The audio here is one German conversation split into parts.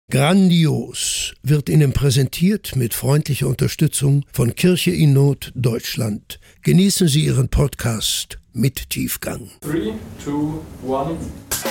Grandios wird Ihnen präsentiert mit freundlicher Unterstützung von Kirche in Not Deutschland. Genießen Sie Ihren Podcast mit Tiefgang. 3, 2, 1.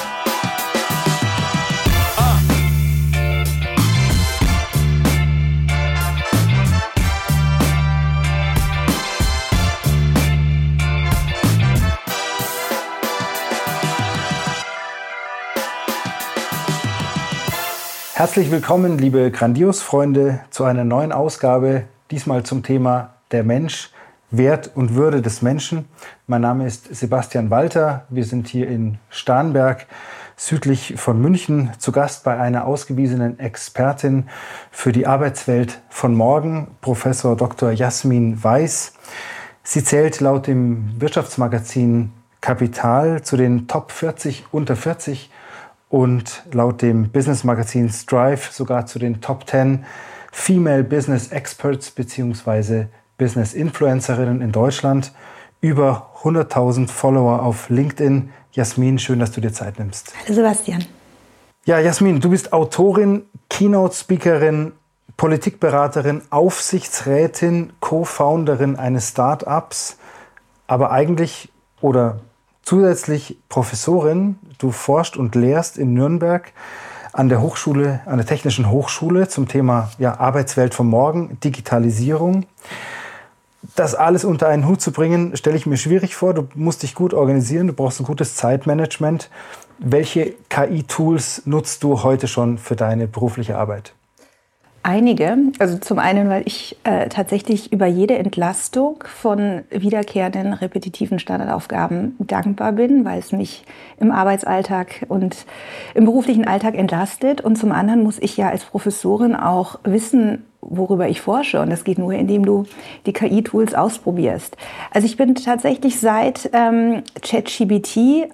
Herzlich willkommen, liebe Grandios-Freunde, zu einer neuen Ausgabe, diesmal zum Thema der Mensch, Wert und Würde des Menschen. Mein Name ist Sebastian Walter, wir sind hier in Starnberg, südlich von München, zu Gast bei einer ausgewiesenen Expertin für die Arbeitswelt von morgen, Professor Dr. Jasmin Weiß. Sie zählt laut dem Wirtschaftsmagazin Kapital zu den Top 40 unter 40 und laut dem Business-Magazin Strive sogar zu den Top 10 Female Business Experts bzw. Business Influencerinnen in Deutschland. Über 100.000 Follower auf LinkedIn. Jasmin, schön, dass du dir Zeit nimmst. Hallo Sebastian. Ja, Jasmin, du bist Autorin, Keynote-Speakerin, Politikberaterin, Aufsichtsrätin, Co-Founderin eines Start-ups, aber eigentlich oder zusätzlich Professorin. Du forschst und lehrst in Nürnberg an der Hochschule, an der Technischen Hochschule zum Thema Arbeitswelt von morgen, Digitalisierung. Das alles unter einen Hut zu bringen, stelle ich mir schwierig vor. Du musst dich gut organisieren, du brauchst ein gutes Zeitmanagement. Welche KI-Tools nutzt du heute schon für deine berufliche Arbeit? Einige. Also zum einen, weil ich tatsächlich über jede Entlastung von wiederkehrenden, repetitiven Standardaufgaben dankbar bin, weil es mich im Arbeitsalltag und im beruflichen Alltag entlastet. Und zum anderen muss ich ja als Professorin auch wissen, worüber ich forsche. Und das geht nur, indem du die KI-Tools ausprobierst. Also ich bin tatsächlich seit ChatGPT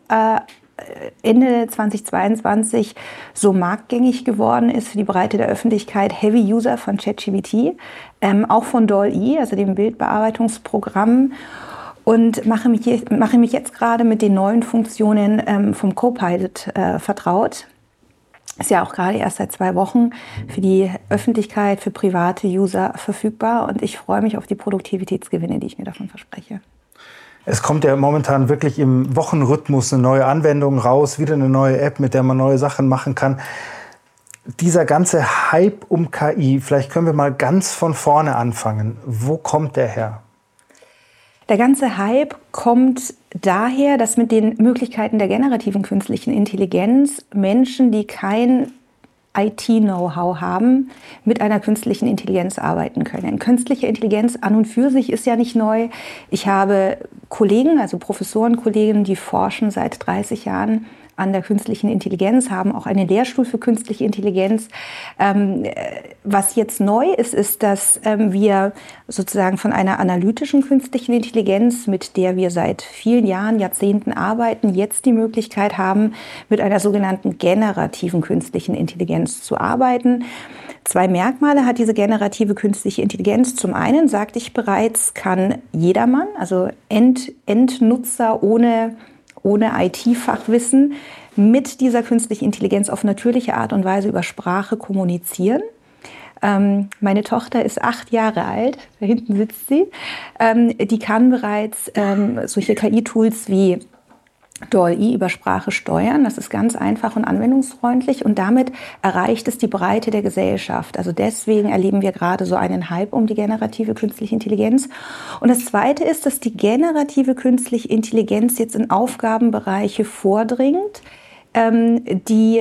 Ende 2022 so marktgängig geworden ist für die Breite der Öffentlichkeit, Heavy User von ChatGPT, auch von DALL-E, also dem Bildbearbeitungsprogramm, und mache mich jetzt gerade mit den neuen Funktionen vom Copilot vertraut. Ist ja auch gerade erst seit 2 Wochen für die Öffentlichkeit, für private User verfügbar, und ich freue mich auf die Produktivitätsgewinne, die ich mir davon verspreche. Es kommt ja momentan wirklich im Wochenrhythmus eine neue Anwendung raus, wieder eine neue App, mit der man neue Sachen machen kann. Dieser ganze Hype um KI, vielleicht können wir mal ganz von vorne anfangen. Wo kommt der her? Der ganze Hype kommt daher, dass mit den Möglichkeiten der generativen künstlichen Intelligenz Menschen, die kein IT-Know-how haben, mit einer künstlichen Intelligenz arbeiten können. Künstliche Intelligenz an und für sich ist ja nicht neu. Ich habe Kollegen, also Professorenkollegen, die forschen seit 30 Jahren an der künstlichen Intelligenz, haben auch einen Lehrstuhl für künstliche Intelligenz. Was jetzt neu ist, ist, dass wir sozusagen von einer analytischen künstlichen Intelligenz, mit der wir seit vielen Jahren, Jahrzehnten arbeiten, jetzt die Möglichkeit haben, mit einer sogenannten generativen künstlichen Intelligenz zu arbeiten. 2 Merkmale hat diese generative künstliche Intelligenz. Zum einen, sagte ich bereits, kann jedermann, also Endnutzer ohne IT-Fachwissen, mit dieser künstlichen Intelligenz auf natürliche Art und Weise über Sprache kommunizieren. Meine Tochter ist 8 Jahre alt, da hinten sitzt sie. Die kann bereits solche KI-Tools wie DALL-E über Sprache steuern. Das ist ganz einfach und anwendungsfreundlich, und damit erreicht es die Breite der Gesellschaft. Also deswegen erleben wir gerade so einen Hype um die generative künstliche Intelligenz. Und das Zweite ist, dass die generative künstliche Intelligenz jetzt in Aufgabenbereiche vordringt, die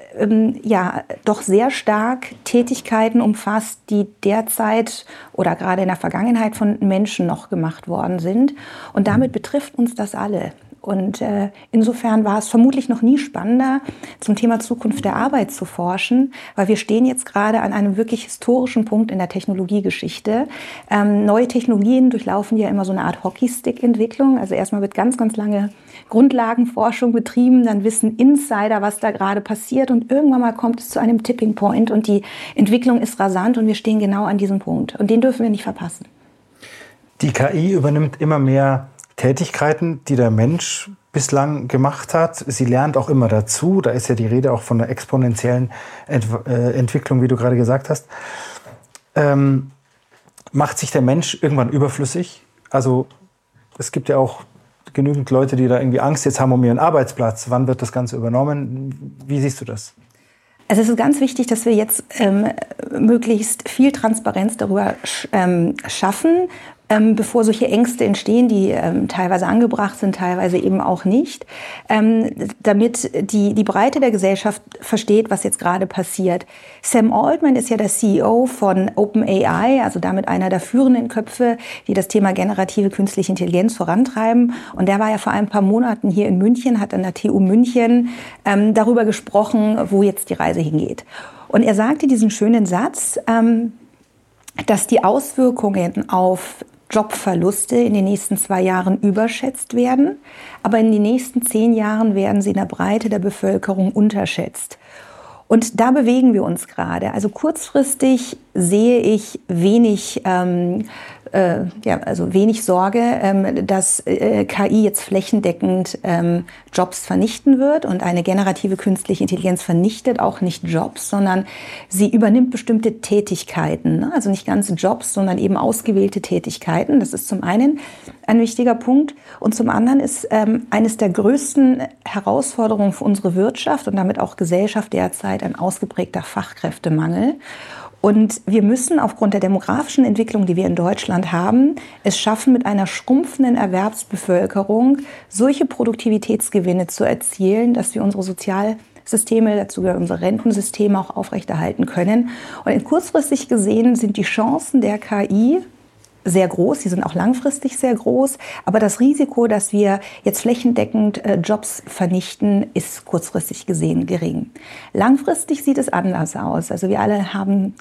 doch sehr stark Tätigkeiten umfasst, die derzeit oder gerade in der Vergangenheit von Menschen noch gemacht worden sind. Und damit betrifft uns das alle. Und insofern war es vermutlich noch nie spannender, zum Thema Zukunft der Arbeit zu forschen, weil wir stehen jetzt gerade an einem wirklich historischen Punkt in der Technologiegeschichte. Neue Technologien durchlaufen ja immer so eine Art Hockeystick-Entwicklung. Also erstmal wird ganz, ganz lange Grundlagenforschung betrieben, dann wissen Insider, was da gerade passiert, und irgendwann mal kommt es zu einem Tipping Point und die Entwicklung ist rasant und wir stehen genau an diesem Punkt. Und den dürfen wir nicht verpassen. Die KI übernimmt immer mehr Tätigkeiten, die der Mensch bislang gemacht hat. Sie lernt auch immer dazu. Da ist ja die Rede auch von einer exponentiellen Entwicklung, wie du gerade gesagt hast. Macht sich der Mensch irgendwann überflüssig? Also es gibt ja auch genügend Leute, die da irgendwie Angst jetzt haben um ihren Arbeitsplatz. Wann wird das Ganze übernommen? Wie siehst du das? Also es ist ganz wichtig, dass wir jetzt möglichst viel Transparenz darüber schaffen, bevor solche Ängste entstehen, die teilweise angebracht sind, teilweise eben auch nicht, damit die Breite der Gesellschaft versteht, was jetzt gerade passiert. Sam Altman ist ja der CEO von OpenAI, also damit einer der führenden Köpfe, die das Thema generative künstliche Intelligenz vorantreiben. Und der war ja vor ein paar Monaten hier in München, hat an der TU München darüber gesprochen, wo jetzt die Reise hingeht. Und er sagte diesen schönen Satz, dass die Auswirkungen auf Jobverluste in den nächsten 2 Jahren überschätzt werden, aber in den nächsten 10 Jahren werden sie in der Breite der Bevölkerung unterschätzt. Und da bewegen wir uns gerade. Also kurzfristig sehe ich wenig Sorge, dass KI jetzt flächendeckend Jobs vernichten wird. Und eine generative künstliche Intelligenz vernichtet auch nicht Jobs, sondern sie übernimmt bestimmte Tätigkeiten. Also nicht ganze Jobs, sondern eben ausgewählte Tätigkeiten. Das ist zum einen ein wichtiger Punkt. Und zum anderen ist eines der größten Herausforderungen für unsere Wirtschaft und damit auch Gesellschaft derzeit ein ausgeprägter Fachkräftemangel. Und wir müssen aufgrund der demografischen Entwicklung, die wir in Deutschland haben, es schaffen, mit einer schrumpfenden Erwerbsbevölkerung solche Produktivitätsgewinne zu erzielen, dass wir unsere Sozialsysteme, dazu gehören unsere Rentensysteme, auch aufrechterhalten können. Und kurzfristig gesehen sind die Chancen der KI sehr groß, sie sind auch langfristig sehr groß, aber das Risiko, dass wir jetzt flächendeckend Jobs vernichten, ist kurzfristig gesehen gering. Langfristig sieht es anders aus. Also wir alle haben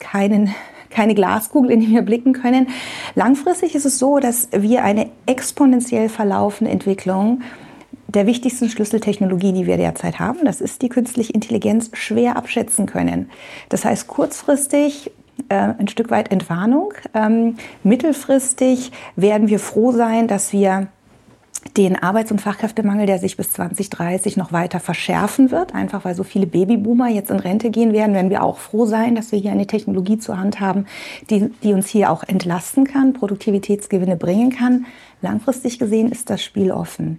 keine Glaskugel, in die wir blicken können. Langfristig ist es so, dass wir eine exponentiell verlaufende Entwicklung der wichtigsten Schlüsseltechnologie, die wir derzeit haben, das ist die künstliche Intelligenz, schwer abschätzen können. Das heißt, kurzfristig ein Stück weit Entwarnung. Mittelfristig werden wir froh sein, dass wir den Arbeits- und Fachkräftemangel, der sich bis 2030 noch weiter verschärfen wird, einfach weil so viele Babyboomer jetzt in Rente gehen werden wir auch froh sein, dass wir hier eine Technologie zur Hand haben, die uns hier auch entlasten kann, Produktivitätsgewinne bringen kann. Langfristig gesehen ist das Spiel offen.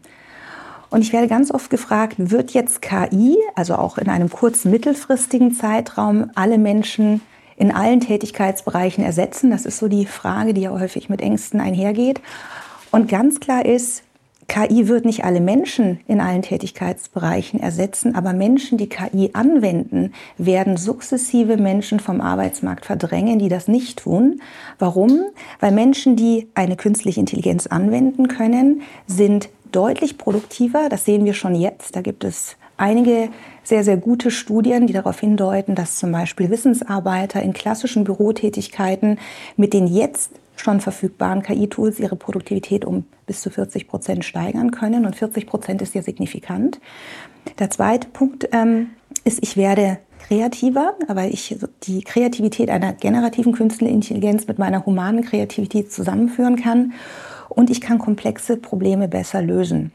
Und ich werde ganz oft gefragt, wird jetzt KI, also auch in einem kurzen, mittelfristigen Zeitraum, alle Menschen in allen Tätigkeitsbereichen ersetzen? Das ist so die Frage, die ja häufig mit Ängsten einhergeht. Und ganz klar ist, KI wird nicht alle Menschen in allen Tätigkeitsbereichen ersetzen, aber Menschen, die KI anwenden, werden sukzessive Menschen vom Arbeitsmarkt verdrängen, die das nicht tun. Warum? Weil Menschen, die eine künstliche Intelligenz anwenden können, sind deutlich produktiver. Das sehen wir schon jetzt. Da gibt es einige sehr, sehr gute Studien, die darauf hindeuten, dass zum Beispiel Wissensarbeiter in klassischen Bürotätigkeiten mit den jetzt schon verfügbaren KI-Tools ihre Produktivität um bis zu 40% steigern können. Und 40% ist ja signifikant. Der zweite Punkt ist, ich werde kreativer, weil ich die Kreativität einer generativen künstlichen Intelligenz mit meiner humanen Kreativität zusammenführen kann. Und ich kann komplexe Probleme besser lösen.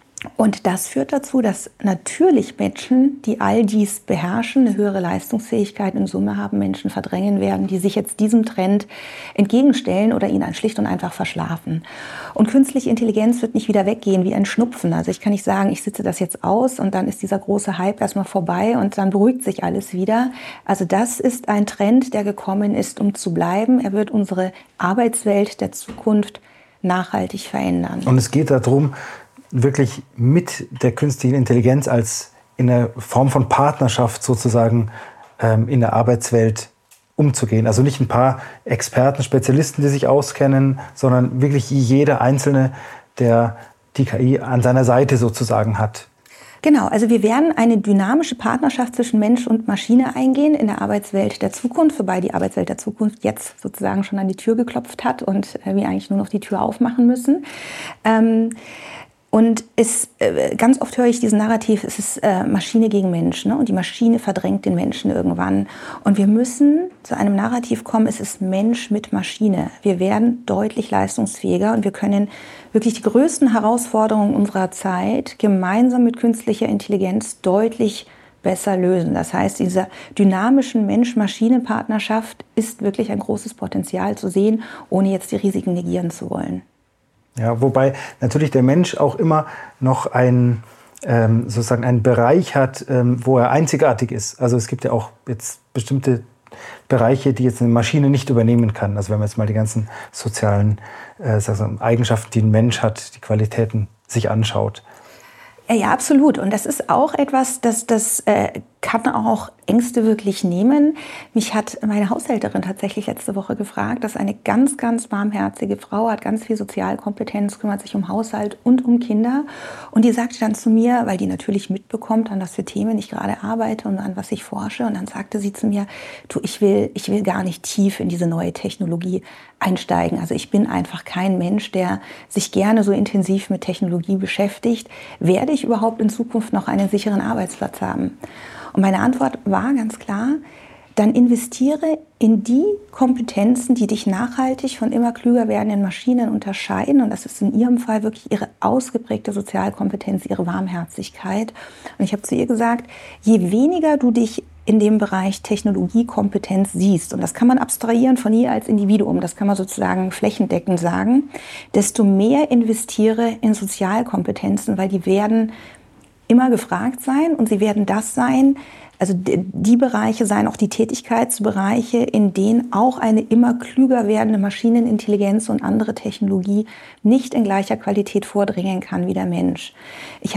Und das führt dazu, dass natürlich Menschen, die all dies beherrschen, eine höhere Leistungsfähigkeit in Summe haben, Menschen verdrängen werden, die sich jetzt diesem Trend entgegenstellen oder ihn schlicht und einfach verschlafen. Und künstliche Intelligenz wird nicht wieder weggehen wie ein Schnupfen. Also ich kann nicht sagen, ich sitze das jetzt aus und dann ist dieser große Hype erstmal vorbei und dann beruhigt sich alles wieder. Also das ist ein Trend, der gekommen ist, um zu bleiben. Er wird unsere Arbeitswelt der Zukunft nachhaltig verändern. Und es geht darum, wirklich mit der künstlichen Intelligenz als in einer Form von Partnerschaft sozusagen in der Arbeitswelt umzugehen. Also nicht ein paar Experten, Spezialisten, die sich auskennen, sondern wirklich jeder Einzelne, der die KI an seiner Seite sozusagen hat. Genau, also wir werden eine dynamische Partnerschaft zwischen Mensch und Maschine eingehen in der Arbeitswelt der Zukunft, wobei die Arbeitswelt der Zukunft jetzt sozusagen schon an die Tür geklopft hat und wir eigentlich nur noch die Tür aufmachen müssen. Und ganz oft höre ich diesen Narrativ, es ist Maschine gegen Mensch, ne? Und die Maschine verdrängt den Menschen irgendwann. Und wir müssen zu einem Narrativ kommen, es ist Mensch mit Maschine. Wir werden deutlich leistungsfähiger und wir können wirklich die größten Herausforderungen unserer Zeit gemeinsam mit künstlicher Intelligenz deutlich besser lösen. Das heißt, diese dynamischen Mensch-Maschine-Partnerschaft ist wirklich ein großes Potenzial zu sehen, ohne jetzt die Risiken negieren zu wollen. Ja, wobei natürlich der Mensch auch immer noch sozusagen einen Bereich hat, wo er einzigartig ist. Also es gibt ja auch jetzt bestimmte Bereiche, die jetzt eine Maschine nicht übernehmen kann. Also wenn man jetzt mal die ganzen sozialen Eigenschaften, die ein Mensch hat, die Qualitäten sich anschaut. Ja, absolut. Und das ist auch etwas, das kann auch Ängste wirklich nehmen. Mich hat meine Haushälterin tatsächlich letzte Woche gefragt, dass eine ganz, ganz warmherzige Frau hat, ganz viel Sozialkompetenz, kümmert sich um Haushalt und um Kinder. Und die sagte dann zu mir, weil die natürlich mitbekommt, an was für Themen ich gerade arbeite und an was ich forsche. Und dann sagte sie zu mir, du, ich will gar nicht tief in diese neue Technologie einsteigen. Also ich bin einfach kein Mensch, der sich gerne so intensiv mit Technologie beschäftigt. Werde ich überhaupt in Zukunft noch einen sicheren Arbeitsplatz haben? Und meine Antwort war ganz klar, dann investiere in die Kompetenzen, die dich nachhaltig von immer klüger werdenden Maschinen unterscheiden. Und das ist in ihrem Fall wirklich ihre ausgeprägte Sozialkompetenz, ihre Warmherzigkeit. Und ich habe zu ihr gesagt, je weniger du dich in dem Bereich Technologiekompetenz siehst, und das kann man abstrahieren von ihr als Individuum, das kann man sozusagen flächendeckend sagen, desto mehr investiere in Sozialkompetenzen, weil die werden immer gefragt sein und sie werden das sein, also die Bereiche sein, auch die Tätigkeitsbereiche, in denen auch eine immer klüger werdende Maschinenintelligenz und andere Technologie nicht in gleicher Qualität vordringen kann wie der Mensch. Ich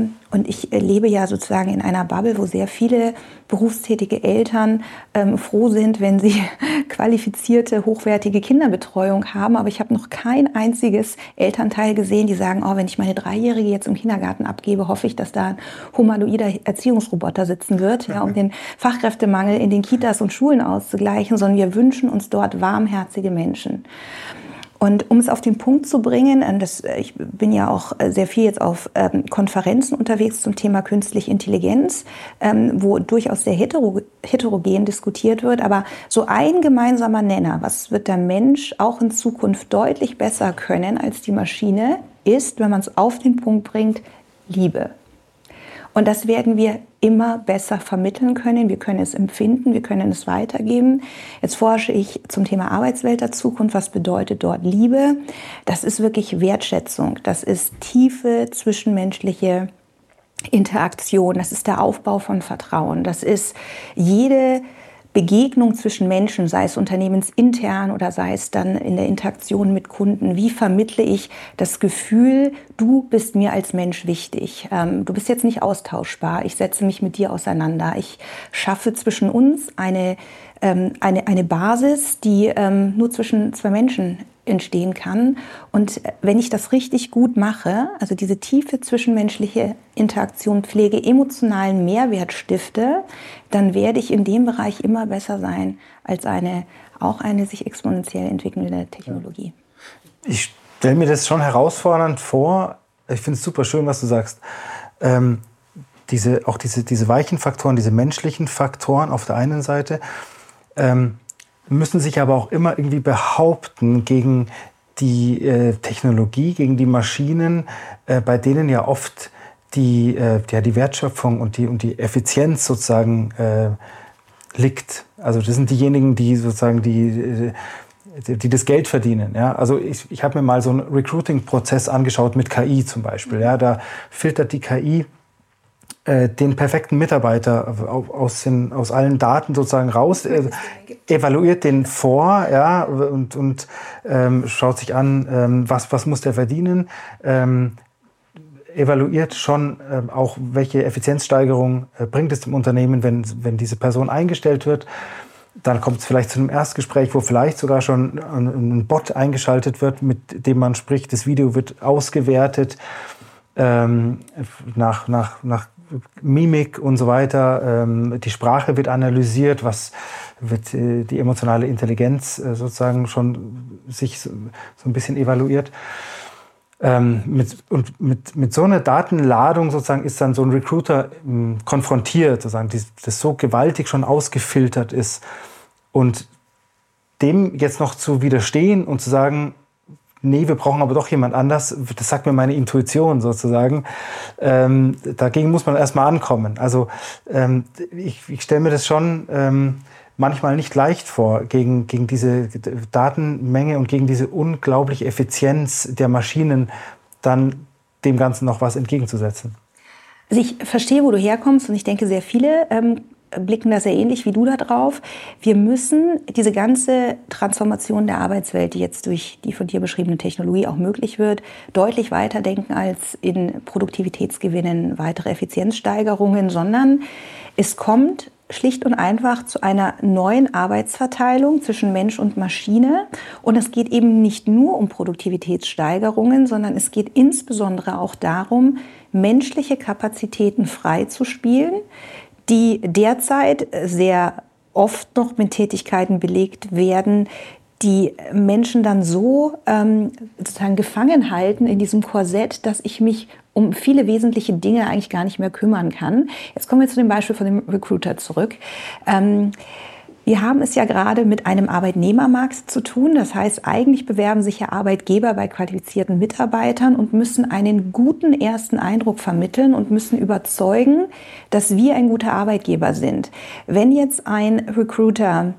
lebe ja sozusagen in einer Bubble, wo sehr viele berufstätige Eltern froh sind, wenn sie qualifizierte, hochwertige Kinderbetreuung haben. Aber ich habe noch kein einziges Elternteil gesehen, die sagen, oh, wenn ich meine 3-Jährige jetzt im Kindergarten abgebe, hoffe ich, dass da ein humanoider Erziehungsroboter sitzen wird, ja, um den Fachkräftemangel in den Kitas und Schulen auszugleichen, sondern wir wünschen uns dort warmherzige Menschen. Und um es auf den Punkt zu bringen, ich bin ja auch sehr viel jetzt auf Konferenzen unterwegs zum Thema künstliche Intelligenz, wo durchaus sehr heterogen diskutiert wird. Aber so ein gemeinsamer Nenner, was wird der Mensch auch in Zukunft deutlich besser können als die Maschine, ist, wenn man es auf den Punkt bringt, Liebe. Und das werden wir immer besser vermitteln können. Wir können es empfinden, wir können es weitergeben. Jetzt forsche ich zum Thema Arbeitswelt der Zukunft. Was bedeutet dort Liebe? Das ist wirklich Wertschätzung. Das ist tiefe zwischenmenschliche Interaktion. Das ist der Aufbau von Vertrauen. Das ist jede Begegnung zwischen Menschen, sei es unternehmensintern oder sei es dann in der Interaktion mit Kunden. Wie vermittle ich das Gefühl, du bist mir als Mensch wichtig. Du bist jetzt nicht austauschbar. Ich setze mich mit dir auseinander. Ich schaffe zwischen uns eine Basis, die nur zwischen zwei Menschen entstehen kann. Und wenn ich das richtig gut mache, also diese tiefe zwischenmenschliche Interaktion pflege, emotionalen Mehrwert stifte, dann werde ich in dem Bereich immer besser sein als eine sich exponentiell entwickelnde Technologie. Ich stelle mir das schon herausfordernd vor. Ich finde es super schön, was du sagst. Diese weichen Faktoren, diese menschlichen Faktoren auf der einen Seite, müssen sich aber auch immer irgendwie behaupten gegen die Technologie, gegen die Maschinen, bei denen ja oft die Wertschöpfung und die Effizienz sozusagen liegt. Also das sind diejenigen, die sozusagen die das Geld verdienen. Ja? Also ich habe mir mal so einen Recruiting-Prozess angeschaut mit KI zum Beispiel. Ja? Da filtert die KI den perfekten Mitarbeiter aus allen Daten sozusagen raus, evaluiert den vor, ja, und schaut sich an, was muss der verdienen, evaluiert schon auch, welche Effizienzsteigerung bringt es dem Unternehmen, wenn diese Person eingestellt wird. Dann kommt es vielleicht zu einem Erstgespräch, wo vielleicht sogar schon ein Bot eingeschaltet wird, mit dem man spricht. Das Video wird ausgewertet nach Mimik und so weiter. Die Sprache wird analysiert, was wird die emotionale Intelligenz sozusagen schon sich so ein bisschen evaluiert. Mit so einer Datenladung sozusagen ist dann so ein Recruiter konfrontiert, sozusagen, das so gewaltig schon ausgefiltert ist. Und dem jetzt noch zu widerstehen und zu sagen, nee, wir brauchen aber doch jemand anders, das sagt mir meine Intuition sozusagen. Dagegen muss man erstmal ankommen. Also ich stelle mir das schon manchmal nicht leicht vor, gegen diese Datenmenge und gegen diese unglaubliche Effizienz der Maschinen dann dem Ganzen noch was entgegenzusetzen. Also ich verstehe, wo du herkommst, und ich denke, sehr viele blicken da sehr ähnlich wie du da drauf. Wir müssen diese ganze Transformation der Arbeitswelt, die jetzt durch die von dir beschriebene Technologie auch möglich wird, deutlich weiter denken als in Produktivitätsgewinnen, weitere Effizienzsteigerungen, sondern es kommt schlicht und einfach zu einer neuen Arbeitsverteilung zwischen Mensch und Maschine. Und es geht eben nicht nur um Produktivitätssteigerungen, sondern es geht insbesondere auch darum, menschliche Kapazitäten freizuspielen, die derzeit sehr oft noch mit Tätigkeiten belegt werden, die Menschen dann so sozusagen gefangen halten in diesem Korsett, dass ich mich um viele wesentliche Dinge eigentlich gar nicht mehr kümmern kann. Jetzt kommen wir zu dem Beispiel von dem Recruiter zurück. Wir haben es ja gerade mit einem Arbeitnehmermarkt zu tun. Das heißt, eigentlich bewerben sich ja Arbeitgeber bei qualifizierten Mitarbeitern und müssen einen guten ersten Eindruck vermitteln und müssen überzeugen, dass wir ein guter Arbeitgeber sind. Wenn jetzt ein Recruiter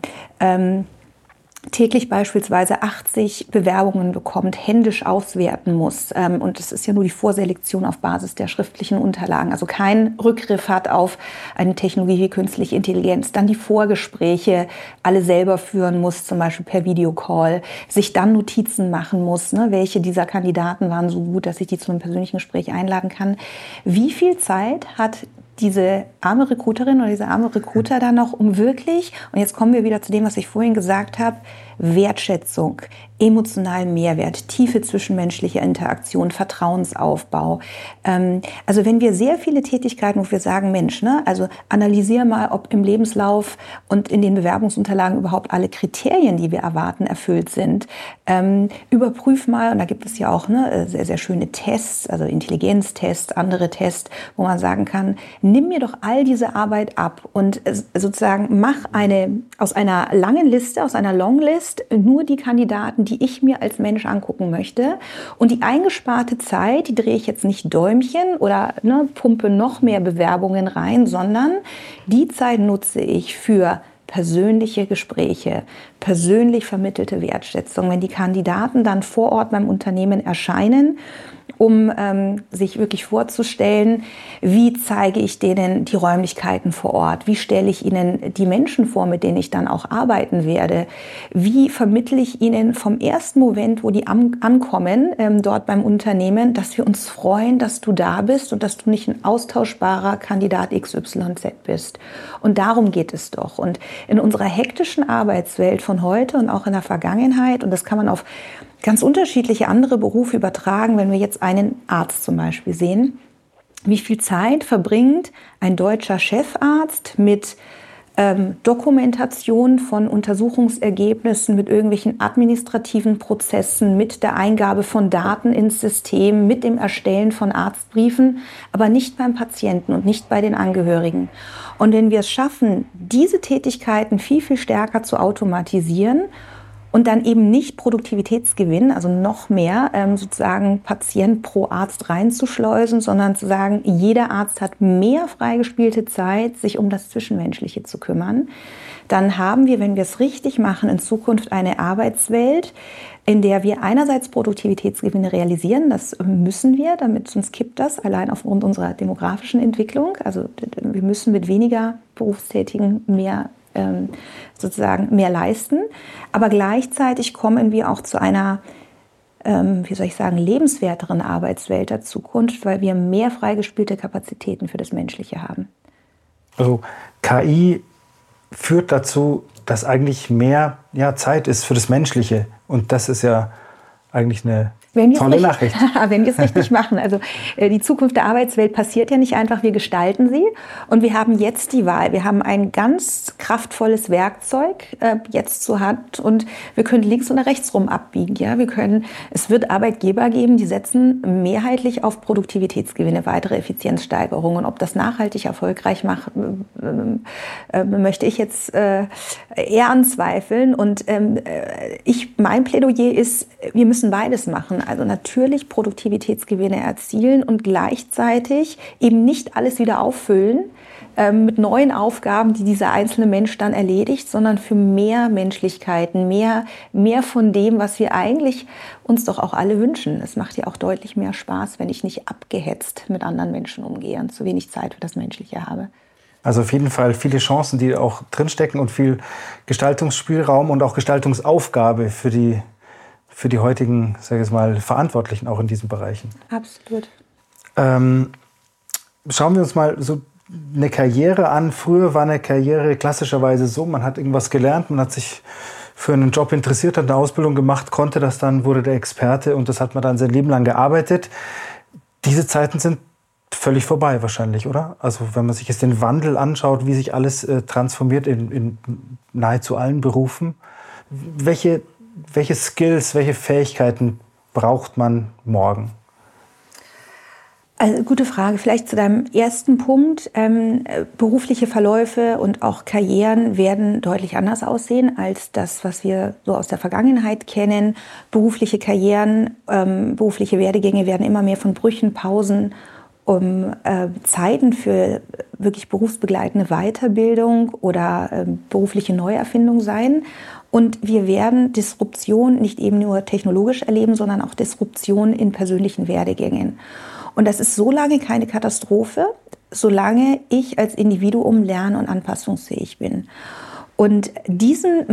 täglich beispielsweise 80 Bewerbungen bekommt, händisch auswerten muss. Und das ist ja nur die Vorselektion auf Basis der schriftlichen Unterlagen. Also kein Rückgriff hat auf eine Technologie wie künstliche Intelligenz. Dann die Vorgespräche alle selber führen muss, zum Beispiel per Videocall. Sich dann Notizen machen muss, ne, welche dieser Kandidaten waren so gut, dass ich die zu einem persönlichen Gespräch einladen kann. Wie viel Zeit hat diese arme Recruiterin oder dieser arme Recruiter dann noch, um wirklich, und jetzt kommen wir wieder zu dem, was ich vorhin gesagt habe, Wertschätzung, emotionalen Mehrwert, tiefe zwischenmenschliche Interaktion, Vertrauensaufbau. Also wenn wir sehr viele Tätigkeiten, wo wir sagen, Mensch, ne, also analysier mal, ob im Lebenslauf und in den Bewerbungsunterlagen überhaupt alle Kriterien, die wir erwarten, erfüllt sind. Überprüf mal, und da gibt es ja auch sehr, sehr schöne Tests, also Intelligenztests, andere Tests, wo man sagen kann, nimm mir doch all diese Arbeit ab und sozusagen mach aus einer langen Liste, aus einer Longlist, nur die Kandidaten, die ich mir als Mensch angucken möchte. Und die eingesparte Zeit, die drehe ich jetzt nicht Däumchen oder pumpe noch mehr Bewerbungen rein, sondern die Zeit nutze ich für persönliche Gespräche, persönlich vermittelte Wertschätzung. Wenn die Kandidaten dann vor Ort beim Unternehmen erscheinen, um sich wirklich vorzustellen, wie zeige ich denen die Räumlichkeiten vor Ort, wie stelle ich ihnen die Menschen vor, mit denen ich dann auch arbeiten werde, wie vermittle ich ihnen vom ersten Moment, wo die ankommen, dort beim Unternehmen, dass wir uns freuen, dass du da bist und dass du nicht ein austauschbarer Kandidat XYZ bist. Und darum geht es doch. Und in unserer hektischen Arbeitswelt von heute und auch in der Vergangenheit, und das kann man auf ganz unterschiedliche andere Berufe übertragen, wenn wir jetzt einen Arzt zum Beispiel sehen. Wie viel Zeit verbringt ein deutscher Chefarzt mit Dokumentation von Untersuchungsergebnissen, mit irgendwelchen administrativen Prozessen, mit der Eingabe von Daten ins System, mit dem Erstellen von Arztbriefen, aber nicht beim Patienten und nicht bei den Angehörigen. Und wenn wir es schaffen, diese Tätigkeiten viel, viel stärker zu automatisieren und dann eben nicht Produktivitätsgewinn, also noch mehr sozusagen Patient pro Arzt reinzuschleusen, sondern zu sagen, jeder Arzt hat mehr freigespielte Zeit, sich um das Zwischenmenschliche zu kümmern, dann haben wir, wenn wir es richtig machen, in Zukunft eine Arbeitswelt, in der wir einerseits Produktivitätsgewinne realisieren, das müssen wir, damit sonst kippt das, allein aufgrund unserer demografischen Entwicklung. Also wir müssen mit weniger Berufstätigen mehr leisten. Aber gleichzeitig kommen wir auch zu einer, lebenswerteren Arbeitswelt der Zukunft, weil wir mehr freigespielte Kapazitäten für das Menschliche haben. Also KI führt dazu, dass eigentlich mehr Zeit ist für das Menschliche. Und das ist ja eigentlich eine Tolle Nachricht. Wenn wir es richtig machen. Also die Zukunft der Arbeitswelt passiert ja nicht einfach, wir gestalten sie. Und wir haben jetzt die Wahl. Wir haben ein ganz kraftvolles Werkzeug jetzt zur Hand und wir können links oder rechts rum abbiegen. Ja? Es wird Arbeitgeber geben, die setzen mehrheitlich auf Produktivitätsgewinne, weitere Effizienzsteigerungen. Ob das nachhaltig erfolgreich macht, möchte ich jetzt eher anzweifeln. Und mein Plädoyer ist, wir müssen beides machen. Also natürlich Produktivitätsgewinne erzielen und gleichzeitig eben nicht alles wieder auffüllen mit neuen Aufgaben, die dieser einzelne Mensch dann erledigt, sondern für mehr Menschlichkeiten, mehr von dem, was wir eigentlich uns doch auch alle wünschen. Es macht ja auch deutlich mehr Spaß, wenn ich nicht abgehetzt mit anderen Menschen umgehe und zu wenig Zeit für das Menschliche habe. Also auf jeden Fall viele Chancen, die auch drinstecken und viel Gestaltungsspielraum und auch Gestaltungsaufgabe für die heutigen, sage ich jetzt mal, Verantwortlichen auch in diesen Bereichen. Absolut. Schauen wir uns mal so eine Karriere an. Früher war eine Karriere klassischerweise so, man hat irgendwas gelernt, man hat sich für einen Job interessiert, hat eine Ausbildung gemacht, konnte das dann, wurde der Experte und das hat man dann sein Leben lang gearbeitet. Diese Zeiten sind völlig vorbei wahrscheinlich, oder? Also wenn man sich jetzt den Wandel anschaut, wie sich alles transformiert in nahezu allen Berufen, welche Skills, welche Fähigkeiten braucht man morgen? Also gute Frage. Vielleicht zu deinem ersten Punkt. Berufliche Verläufe und auch Karrieren werden deutlich anders aussehen als das, was wir so aus der Vergangenheit kennen. Berufliche Karrieren, berufliche Werdegänge werden immer mehr von Brüchen, Pausen, Zeiten für wirklich berufsbegleitende Weiterbildung oder berufliche Neuerfindung sein. Und wir werden Disruption nicht eben nur technologisch erleben, sondern auch Disruption in persönlichen Werdegängen. Und das ist so lange keine Katastrophe, solange ich als Individuum lern- und anpassungsfähig bin. Und diesen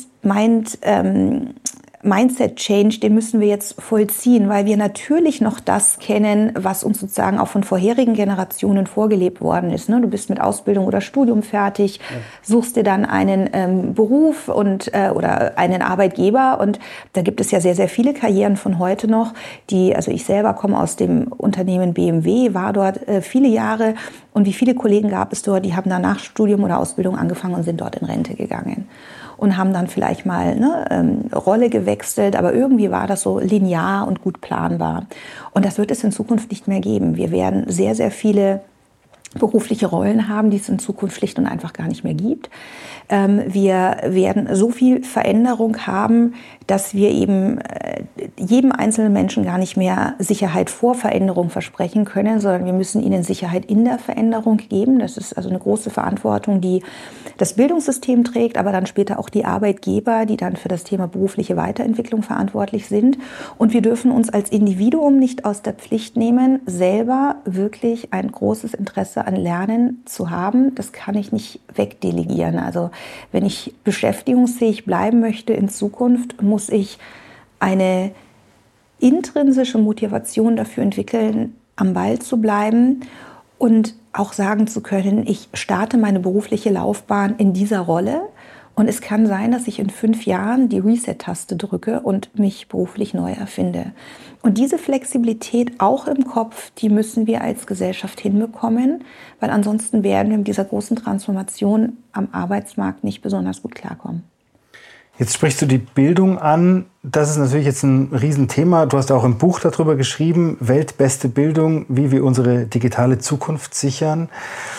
Mindset-Change, den müssen wir jetzt vollziehen, weil wir natürlich noch das kennen, was uns sozusagen auch von vorherigen Generationen vorgelebt worden ist. Du bist mit Ausbildung oder Studium fertig, suchst dir dann einen Beruf oder einen Arbeitgeber. Und da gibt es ja sehr, sehr viele Karrieren von heute noch. Also ich selber komme aus dem Unternehmen BMW, war dort viele Jahre. Und wie viele Kollegen gab es dort, die haben dann nach Studium oder Ausbildung angefangen und sind dort in Rente gegangen. Und haben dann vielleicht mal Rolle gewechselt, aber irgendwie war das so linear und gut planbar. Und das wird es in Zukunft nicht mehr geben. Wir werden sehr, sehr viele berufliche Rollen haben, die es in Zukunft schlicht und einfach gar nicht mehr gibt. Wir werden so viel Veränderung haben, dass wir eben jedem einzelnen Menschen gar nicht mehr Sicherheit vor Veränderung versprechen können, sondern wir müssen ihnen Sicherheit in der Veränderung geben. Das ist also eine große Verantwortung, die das Bildungssystem trägt, aber dann später auch die Arbeitgeber, die dann für das Thema berufliche Weiterentwicklung verantwortlich sind. Und wir dürfen uns als Individuum nicht aus der Pflicht nehmen, selber wirklich ein großes Interesse an Lernen zu haben. Das kann ich nicht wegdelegieren. Also wenn ich beschäftigungsfähig bleiben möchte in Zukunft, muss ich eine intrinsische Motivation dafür entwickeln, am Ball zu bleiben und auch sagen zu können, ich starte meine berufliche Laufbahn in dieser Rolle. Und es kann sein, dass ich in 5 Jahren die Reset-Taste drücke und mich beruflich neu erfinde. Und diese Flexibilität auch im Kopf, die müssen wir als Gesellschaft hinbekommen, weil ansonsten werden wir mit dieser großen Transformation am Arbeitsmarkt nicht besonders gut klarkommen. Jetzt sprichst du die Bildung an. Das ist natürlich jetzt ein Riesenthema. Du hast auch im Buch darüber geschrieben, Weltbeste Bildung, wie wir unsere digitale Zukunft sichern.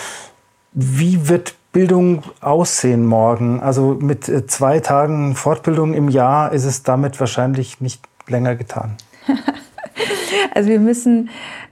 Wie wird Bildung aussehen morgen? Also mit 2 Tagen Fortbildung im Jahr ist es damit wahrscheinlich nicht länger getan. Also wir müssen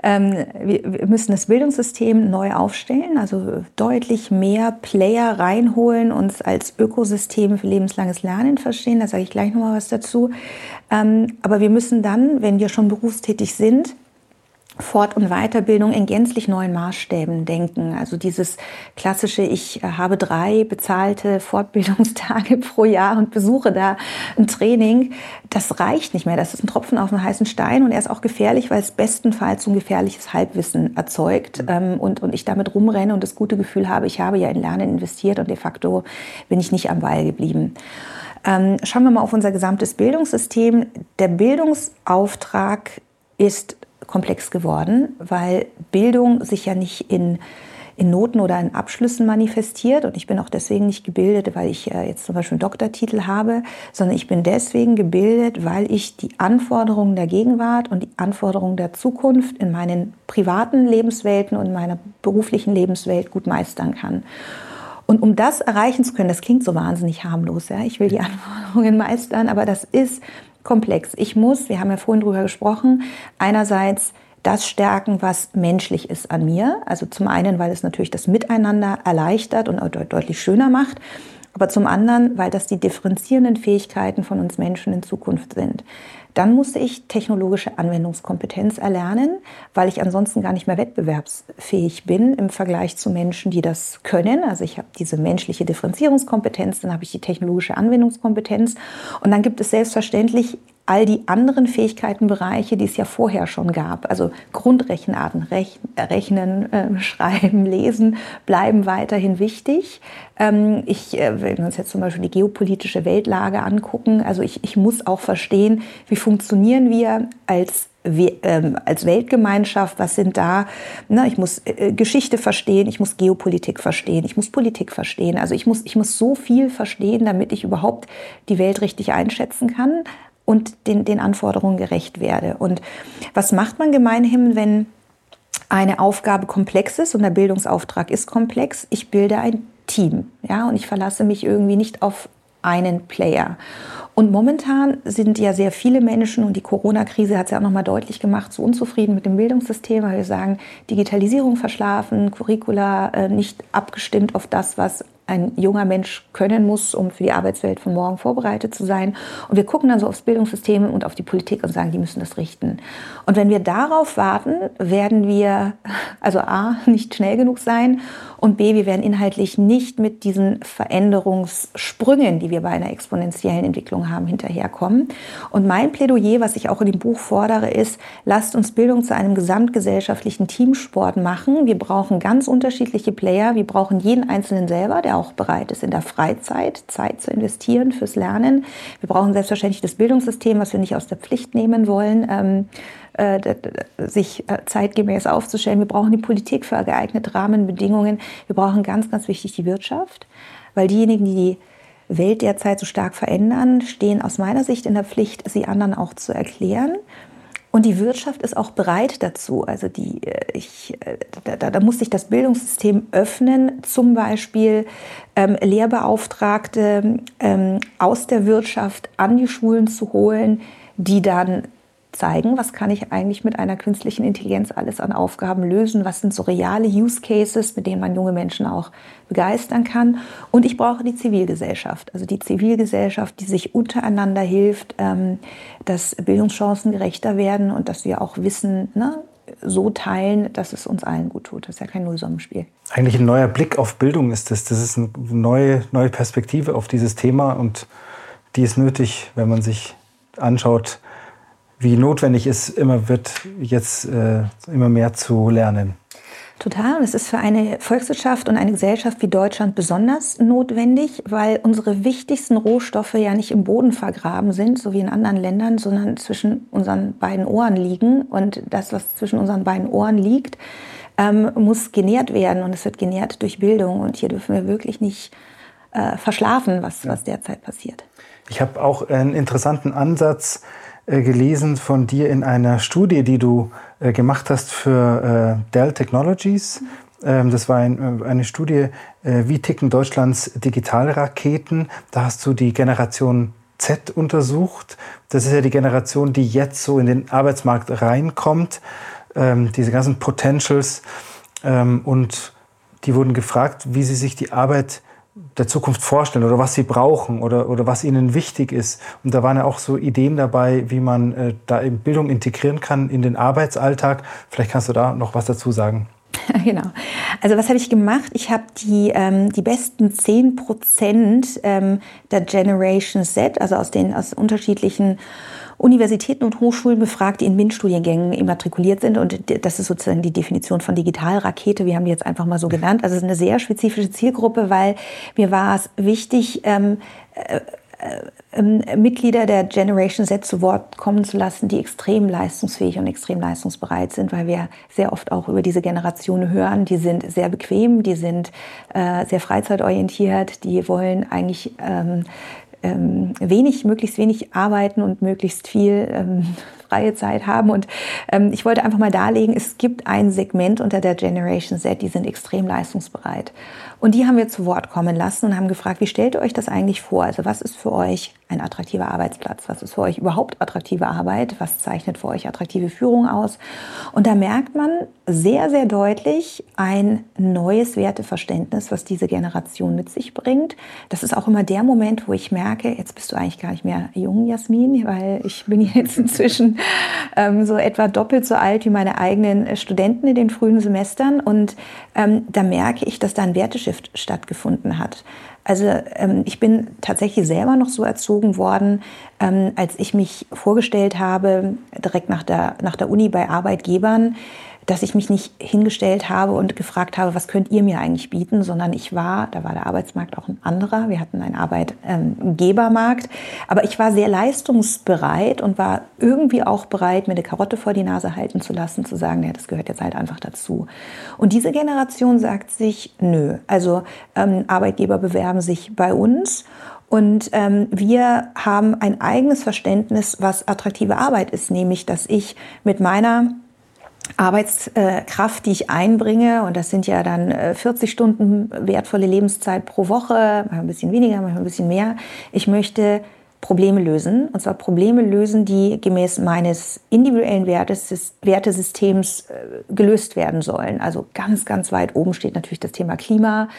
das Bildungssystem neu aufstellen, also deutlich mehr Player reinholen, uns als Ökosystem für lebenslanges Lernen verstehen. Da sage ich gleich noch mal was dazu. Aber wir müssen dann, wenn wir schon berufstätig sind, Fort- und Weiterbildung in gänzlich neuen Maßstäben denken. Also dieses klassische, ich habe 3 bezahlte Fortbildungstage pro Jahr und besuche da ein Training, das reicht nicht mehr. Das ist ein Tropfen auf einen heißen Stein und er ist auch gefährlich, weil es bestenfalls so ein gefährliches Halbwissen erzeugt und ich damit rumrenne und das gute Gefühl habe, ich habe ja in Lernen investiert und de facto bin ich nicht am Ball geblieben. Schauen wir mal auf unser gesamtes Bildungssystem. Der Bildungsauftrag ist komplex geworden, weil Bildung sich ja nicht in Noten oder in Abschlüssen manifestiert. Und ich bin auch deswegen nicht gebildet, weil ich jetzt zum Beispiel einen Doktortitel habe, sondern ich bin deswegen gebildet, weil ich die Anforderungen der Gegenwart und die Anforderungen der Zukunft in meinen privaten Lebenswelten und meiner beruflichen Lebenswelt gut meistern kann. Und um das erreichen zu können, das klingt so wahnsinnig harmlos, ja? Ich will die Anforderungen meistern, aber das ist komplex. Wir haben ja vorhin drüber gesprochen, einerseits das stärken, was menschlich ist an mir. Also zum einen, weil es natürlich das Miteinander erleichtert und deutlich schöner macht, aber zum anderen, weil das die differenzierenden Fähigkeiten von uns Menschen in Zukunft sind. Dann musste ich technologische Anwendungskompetenz erlernen, weil ich ansonsten gar nicht mehr wettbewerbsfähig bin im Vergleich zu Menschen, die das können. Also ich habe diese menschliche Differenzierungskompetenz, dann habe ich die technologische Anwendungskompetenz und dann gibt es selbstverständlich all die anderen Fähigkeitenbereiche, die es ja vorher schon gab. Also Grundrechenarten, Rechnen, Schreiben, Lesen bleiben weiterhin wichtig. Wenn wir uns jetzt zum Beispiel die geopolitische Weltlage angucken, also ich muss auch verstehen, wie funktionieren wir als Weltgemeinschaft, was sind da, ich muss Geschichte verstehen, ich muss Geopolitik verstehen, ich muss Politik verstehen. Also ich muss so viel verstehen, damit ich überhaupt die Welt richtig einschätzen kann und den Anforderungen gerecht werde. Und was macht man gemeinhin, wenn eine Aufgabe komplex ist und der Bildungsauftrag ist komplex? Ich bilde ein Team, ja, und ich verlasse mich irgendwie nicht auf einen Player. Und momentan sind ja sehr viele Menschen, und die Corona-Krise hat es ja auch nochmal deutlich gemacht, so unzufrieden mit dem Bildungssystem, weil wir sagen, Digitalisierung verschlafen, Curricula nicht abgestimmt auf das, was ein junger Mensch können muss, um für die Arbeitswelt von morgen vorbereitet zu sein. Und wir gucken dann so aufs Bildungssystem und auf die Politik und sagen, die müssen das richten. Und wenn wir darauf warten, werden wir also A, nicht schnell genug sein und B, wir werden inhaltlich nicht mit diesen Veränderungssprüngen, die wir bei einer exponentiellen Entwicklung haben, hinterherkommen. Und mein Plädoyer, was ich auch in dem Buch fordere, ist, lasst uns Bildung zu einem gesamtgesellschaftlichen Teamsport machen. Wir brauchen ganz unterschiedliche Player. Wir brauchen jeden Einzelnen selber, der auch bereit ist, in der Freizeit Zeit zu investieren fürs Lernen. Wir brauchen selbstverständlich das Bildungssystem, was wir nicht aus der Pflicht nehmen wollen, sich zeitgemäß aufzustellen. Wir brauchen die Politik für geeignete Rahmenbedingungen. Wir brauchen ganz, ganz wichtig die Wirtschaft, weil diejenigen, die die Welt derzeit so stark verändern, stehen aus meiner Sicht in der Pflicht, sie anderen auch zu erklären. Und die Wirtschaft ist auch bereit dazu. Also da muss sich das Bildungssystem öffnen, zum Beispiel Lehrbeauftragte aus der Wirtschaft an die Schulen zu holen, die dann zeigen, was kann ich eigentlich mit einer künstlichen Intelligenz alles an Aufgaben lösen, was sind so reale Use Cases, mit denen man junge Menschen auch begeistern kann. Und ich brauche die Zivilgesellschaft, also die Zivilgesellschaft, die sich untereinander hilft, dass Bildungschancen gerechter werden und dass wir auch Wissen so teilen, dass es uns allen gut tut. Das ist ja kein Nullsummenspiel. Eigentlich ein neuer Blick auf Bildung ist das. Das ist eine neue Perspektive auf dieses Thema und die ist nötig, wenn man sich anschaut, wie notwendig es immer wird, jetzt immer mehr zu lernen. Total. Und es ist für eine Volkswirtschaft und eine Gesellschaft wie Deutschland besonders notwendig, weil unsere wichtigsten Rohstoffe ja nicht im Boden vergraben sind, so wie in anderen Ländern, sondern zwischen unseren beiden Ohren liegen. Und das, was zwischen unseren beiden Ohren liegt, muss genährt werden. Und es wird genährt durch Bildung. Und hier dürfen wir wirklich nicht verschlafen, was derzeit passiert. Ich habe auch einen interessanten Ansatz gelesen von dir in einer Studie, die du gemacht hast für Dell Technologies. Das war eine Studie, wie ticken Deutschlands Digitalraketen. Da hast du die Generation Z untersucht. Das ist ja die Generation, die jetzt so in den Arbeitsmarkt reinkommt. Diese ganzen Potentials. Und die wurden gefragt, wie sie sich die Arbeit der Zukunft vorstellen oder was sie brauchen oder was ihnen wichtig ist. Und da waren ja auch so Ideen dabei, wie man da eben Bildung integrieren kann in den Arbeitsalltag. Vielleicht kannst du da noch was dazu sagen. Genau. Also was habe ich gemacht? Ich habe die besten 10% der Generation Z, also aus unterschiedlichen Universitäten und Hochschulen befragt, die in MINT-Studiengängen immatrikuliert sind. Und das ist sozusagen die Definition von Digitalrakete. Wir haben die jetzt einfach mal so genannt. Also es ist eine sehr spezifische Zielgruppe, weil mir war es wichtig, Mitglieder der Generation Z zu Wort kommen zu lassen, die extrem leistungsfähig und extrem leistungsbereit sind, weil wir sehr oft auch über diese Generation hören. Die sind sehr bequem, die sind sehr freizeitorientiert, die wollen eigentlich möglichst wenig arbeiten und möglichst viel freie Zeit haben. Und ich wollte einfach mal darlegen, es gibt ein Segment unter der Generation Z, die sind extrem leistungsbereit. Und die haben wir zu Wort kommen lassen und haben gefragt, wie stellt ihr euch das eigentlich vor? Also was ist für euch ein attraktiver Arbeitsplatz? Was ist für euch überhaupt attraktive Arbeit? Was zeichnet für euch attraktive Führung aus? Und da merkt man sehr, sehr deutlich ein neues Werteverständnis, was diese Generation mit sich bringt. Das ist auch immer der Moment, wo ich merke, jetzt bist du eigentlich gar nicht mehr jung, Jasmin, weil ich bin jetzt inzwischen so etwa doppelt so alt wie meine eigenen Studenten in den frühen Semestern. Und da merke ich, dass da ein Werteshift stattgefunden hat. Also ich bin tatsächlich selber noch so erzogen worden, als ich mich vorgestellt habe, direkt nach der Uni bei Arbeitgebern, dass ich mich nicht hingestellt habe und gefragt habe, was könnt ihr mir eigentlich bieten, sondern da war der Arbeitsmarkt auch ein anderer. Wir hatten einen Arbeitgebermarkt, aber ich war sehr leistungsbereit und war irgendwie auch bereit, mir eine Karotte vor die Nase halten zu lassen, zu sagen, ja, das gehört jetzt halt einfach dazu. Und diese Generation sagt sich, nö, also Arbeitgeber bewerben sich bei uns. Und wir haben ein eigenes Verständnis, was attraktive Arbeit ist, nämlich, dass ich mit meiner Arbeitskraft, die ich einbringe, und das sind ja dann 40 Stunden wertvolle Lebenszeit pro Woche, manchmal ein bisschen weniger, manchmal ein bisschen mehr. Ich möchte Probleme lösen, und zwar Probleme lösen, die gemäß meines individuellen Wertesystems gelöst werden sollen. Also ganz, ganz weit oben steht natürlich das Thema Klima,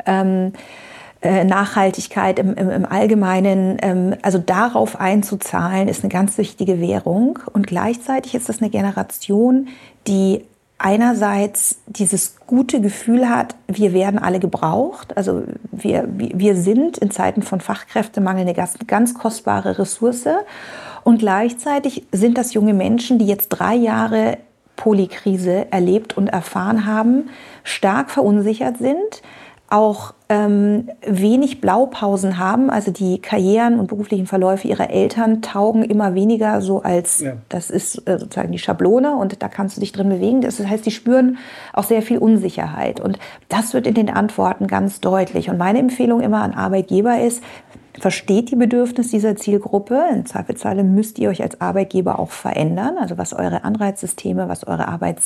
Nachhaltigkeit im Allgemeinen, also darauf einzuzahlen, ist eine ganz wichtige Währung. Und gleichzeitig ist das eine Generation, die einerseits dieses gute Gefühl hat, wir werden alle gebraucht. Also wir sind in Zeiten von Fachkräftemangel eine ganz kostbare Ressource. Und gleichzeitig sind das junge Menschen, die jetzt 3 Jahre Polykrise erlebt und erfahren haben, stark verunsichert sind, auch wenig Blaupausen haben, also die Karrieren und beruflichen Verläufe ihrer Eltern taugen immer weniger so als, das ist sozusagen die Schablone und da kannst du dich drin bewegen. Das heißt, die spüren auch sehr viel Unsicherheit und das wird in den Antworten ganz deutlich. Und meine Empfehlung immer an Arbeitgeber ist, versteht die Bedürfnisse dieser Zielgruppe. Im Zweifelsfall müsst ihr euch als Arbeitgeber auch verändern, also was eure Anreizsysteme, was eure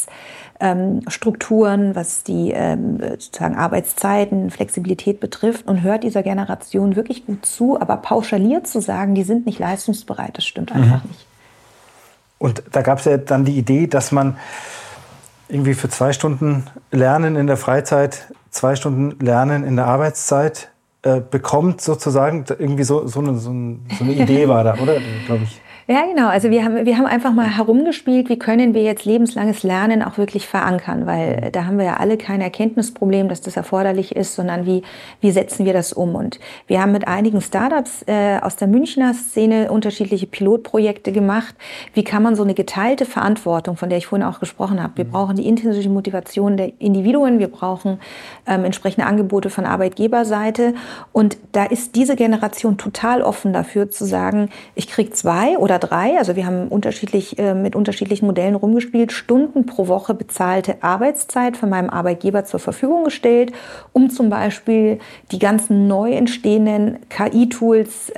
Arbeitsstrukturen, was die sozusagen Arbeitszeiten, Flexibilität betrifft und hört dieser Generation wirklich gut zu, aber pauschaliert zu sagen, die sind nicht leistungsbereit, das stimmt einfach nicht. Und da gab es ja dann die Idee, dass man irgendwie für 2 Stunden Lernen in der Freizeit, 2 Stunden Lernen in der Arbeitszeit bekommt sozusagen, irgendwie so eine Idee war da, oder? Glaube ich. Ja, genau. Also wir haben einfach mal herumgespielt, wie können wir jetzt lebenslanges Lernen auch wirklich verankern, weil da haben wir ja alle kein Erkenntnisproblem, dass das erforderlich ist, sondern wie setzen wir das um? Und wir haben mit einigen Startups aus der Münchner Szene unterschiedliche Pilotprojekte gemacht. Wie kann man so eine geteilte Verantwortung, von der ich vorhin auch gesprochen habe, wir brauchen die intrinsische Motivation der Individuen, wir brauchen entsprechende Angebote von Arbeitgeberseite und da ist diese Generation total offen dafür zu sagen, ich kriege 2 oder 3, also wir haben mit unterschiedlichen Modellen rumgespielt, Stunden pro Woche bezahlte Arbeitszeit von meinem Arbeitgeber zur Verfügung gestellt, um zum Beispiel die ganzen neu entstehenden KI-Tools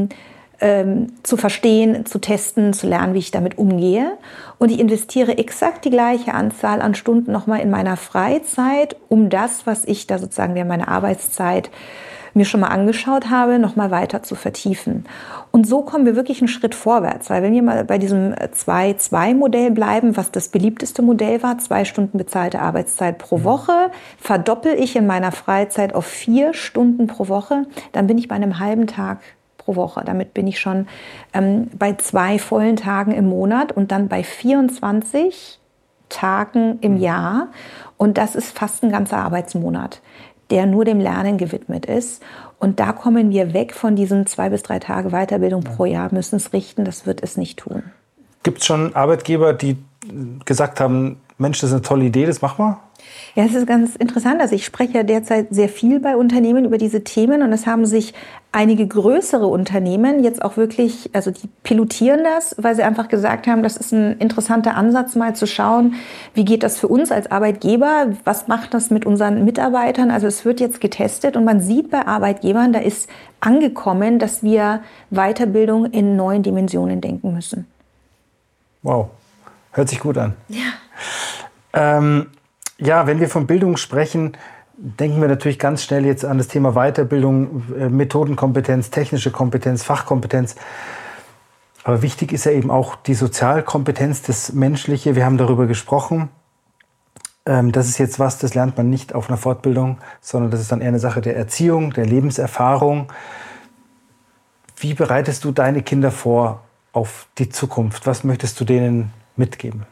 zu verstehen, zu testen, zu lernen, wie ich damit umgehe. Und ich investiere exakt die gleiche Anzahl an Stunden nochmal in meiner Freizeit, um das, was ich da sozusagen während meiner Arbeitszeit mir schon mal angeschaut habe, noch mal weiter zu vertiefen. Und so kommen wir wirklich einen Schritt vorwärts, weil wenn wir mal bei diesem 2-2-Modell bleiben, was das beliebteste Modell war, 2 Stunden bezahlte Arbeitszeit pro Woche, verdoppel ich in meiner Freizeit auf 4 Stunden pro Woche, dann bin ich bei einem halben Tag pro Woche. Damit bin ich schon bei 2 vollen Tagen im Monat und dann bei 24 Tagen im Jahr. Und das ist fast ein ganzer Arbeitsmonat, der nur dem Lernen gewidmet ist. Und da kommen wir weg von diesen 2 bis 3 Tage Weiterbildung pro Jahr, müssen es richten, das wird es nicht tun. Gibt es schon Arbeitgeber, die gesagt haben, Mensch, das ist eine tolle Idee, das machen wir? Ja, es ist ganz interessant. Also ich spreche ja derzeit sehr viel bei Unternehmen über diese Themen und es haben sich einige größere Unternehmen jetzt auch wirklich, also die pilotieren das, weil sie einfach gesagt haben, das ist ein interessanter Ansatz, mal zu schauen, wie geht das für uns als Arbeitgeber, was macht das mit unseren Mitarbeitern. Also es wird jetzt getestet und man sieht bei Arbeitgebern, da ist angekommen, dass wir Weiterbildung in neuen Dimensionen denken müssen. Wow, hört sich gut an. Ja. Ja, wenn wir von Bildung sprechen, denken wir natürlich ganz schnell jetzt an das Thema Weiterbildung, Methodenkompetenz, technische Kompetenz, Fachkompetenz. Aber wichtig ist ja eben auch die Sozialkompetenz, das Menschliche. Wir haben darüber gesprochen. Das ist jetzt was, das lernt man nicht auf einer Fortbildung, sondern das ist dann eher eine Sache der Erziehung, der Lebenserfahrung. Wie bereitest du deine Kinder vor auf die Zukunft? Was möchtest du denen mitgeben?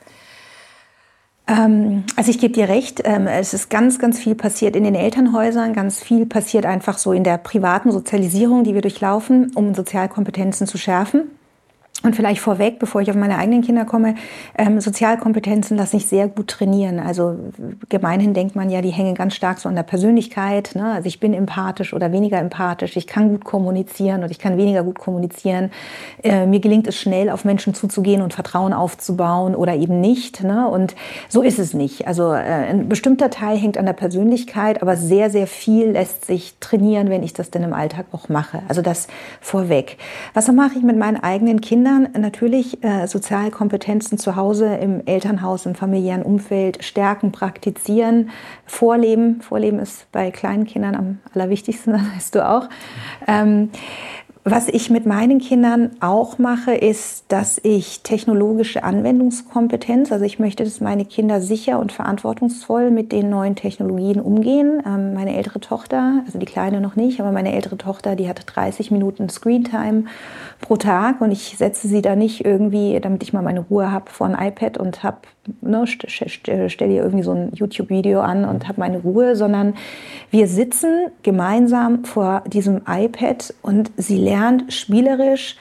Also ich gebe dir recht, es ist ganz, ganz viel passiert in den Elternhäusern, ganz viel passiert einfach so in der privaten Sozialisierung, die wir durchlaufen, um Sozialkompetenzen zu schärfen. Und vielleicht vorweg, bevor ich auf meine eigenen Kinder komme, Sozialkompetenzen lassen sich sehr gut trainieren. Also gemeinhin denkt man ja, die hängen ganz stark so an der Persönlichkeit. Ne? Also ich bin empathisch oder weniger empathisch, ich kann gut kommunizieren oder ich kann weniger gut kommunizieren. Mir gelingt es schnell, auf Menschen zuzugehen und Vertrauen aufzubauen oder eben nicht. Ne? Und so ist es nicht. Also ein bestimmter Teil hängt an der Persönlichkeit, aber sehr, sehr viel lässt sich trainieren, wenn ich das denn im Alltag auch mache. Also das vorweg. Was mache ich mit meinen eigenen Kindern? Natürlich Sozialkompetenzen zu Hause, im Elternhaus, im familiären Umfeld stärken, praktizieren, vorleben. Vorleben ist bei kleinen Kindern am allerwichtigsten, das weißt du auch. Was ich mit meinen Kindern auch mache, ist, dass ich technologische Anwendungskompetenz, also ich möchte, dass meine Kinder sicher und verantwortungsvoll mit den neuen Technologien umgehen. Meine ältere Tochter, also die Kleine noch nicht, aber meine ältere Tochter, die hat 30 Minuten Screentime pro Tag und ich setze sie da nicht irgendwie, damit ich mal meine Ruhe habe, vor ein iPad und stelle ihr irgendwie so ein YouTube-Video an und habe meine Ruhe, sondern wir sitzen gemeinsam vor diesem iPad und sie lernt spielerisch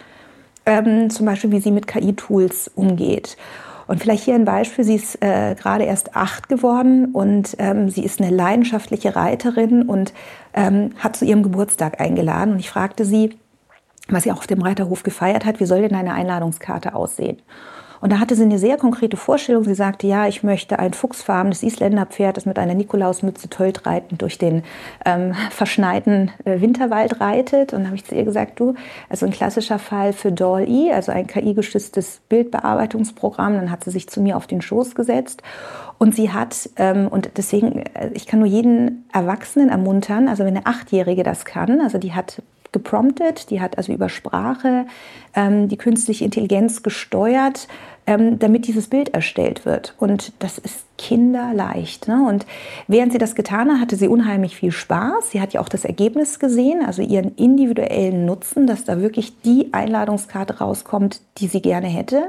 zum Beispiel, wie sie mit KI-Tools umgeht. Und vielleicht hier ein Beispiel, sie ist gerade erst 8 geworden und sie ist eine leidenschaftliche Reiterin und hat zu ihrem Geburtstag eingeladen. Und ich fragte sie, was sie auch auf dem Reiterhof gefeiert hat, wie soll denn eine Einladungskarte aussehen? Und da hatte sie eine sehr konkrete Vorstellung. Sie sagte, ja, ich möchte ein fuchsfarbenes Isländerpferd, das mit einer Nikolausmütze tölt-reitend durch den verschneiten Winterwald reitet. Und dann habe ich zu ihr gesagt, du, also ein klassischer Fall für DALL-E, also ein KI-gestütztes Bildbearbeitungsprogramm. Dann hat sie sich zu mir auf den Schoß gesetzt. Und sie hat, und deswegen, ich kann nur jeden Erwachsenen ermuntern, also wenn eine 8-Jährige das kann, also die hat gepromptet, die hat also über Sprache die künstliche Intelligenz gesteuert, damit dieses Bild erstellt wird. Und das ist kinderleicht. Ne? Und während sie das getan hat, hatte sie unheimlich viel Spaß. Sie hat ja auch das Ergebnis gesehen, also ihren individuellen Nutzen, dass da wirklich die Einladungskarte rauskommt, die sie gerne hätte.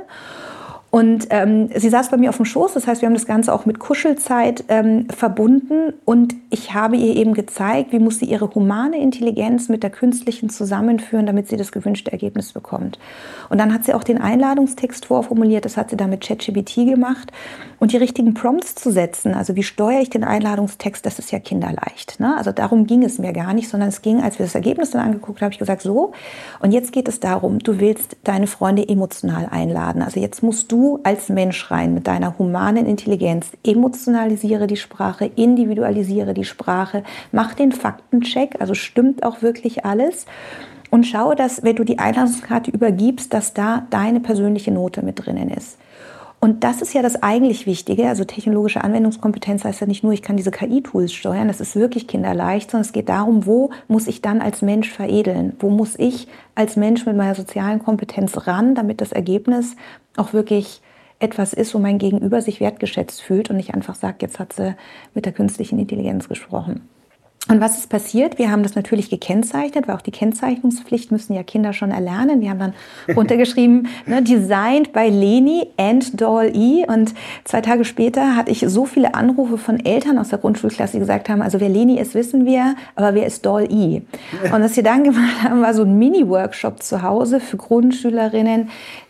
Und sie saß bei mir auf dem Schoß, das heißt, wir haben das Ganze auch mit Kuschelzeit verbunden und ich habe ihr eben gezeigt, wie muss sie ihre humane Intelligenz mit der künstlichen zusammenführen, damit sie das gewünschte Ergebnis bekommt. Und dann hat sie auch den Einladungstext vorformuliert, das hat sie dann mit ChatGPT gemacht und die richtigen Prompts zu setzen, also wie steuere ich den Einladungstext, das ist ja kinderleicht. Ne? Also darum ging es mir gar nicht, sondern es ging, als wir das Ergebnis dann angeguckt haben, habe ich gesagt, so, und jetzt geht es darum, du willst deine Freunde emotional einladen, also jetzt musst du als Mensch rein mit deiner humanen Intelligenz, emotionalisiere die Sprache, individualisiere die Sprache, mach den Faktencheck, also stimmt auch wirklich alles und schau, dass, wenn du die Einladungskarte übergibst, dass da deine persönliche Note mit drinnen ist. Und das ist ja das eigentlich Wichtige, also technologische Anwendungskompetenz heißt ja nicht nur, ich kann diese KI-Tools steuern, das ist wirklich kinderleicht, sondern es geht darum, wo muss ich dann als Mensch veredeln, wo muss ich als Mensch mit meiner sozialen Kompetenz ran, damit das Ergebnis auch wirklich etwas ist, wo mein Gegenüber sich wertgeschätzt fühlt und nicht einfach sagt, jetzt hat sie mit der künstlichen Intelligenz gesprochen. Und was ist passiert? Wir haben das natürlich gekennzeichnet, weil auch die Kennzeichnungspflicht müssen ja Kinder schon erlernen. Wir haben dann runtergeschrieben, ne, designed by Leni and DALL-E. Und 2 Tage später hatte ich so viele Anrufe von Eltern aus der Grundschulklasse, die gesagt haben, also wer Leni ist, wissen wir, aber wer ist DALL-E? Und was wir dann gemacht haben, war so ein Mini-Workshop zu Hause für Grundschülerinnen,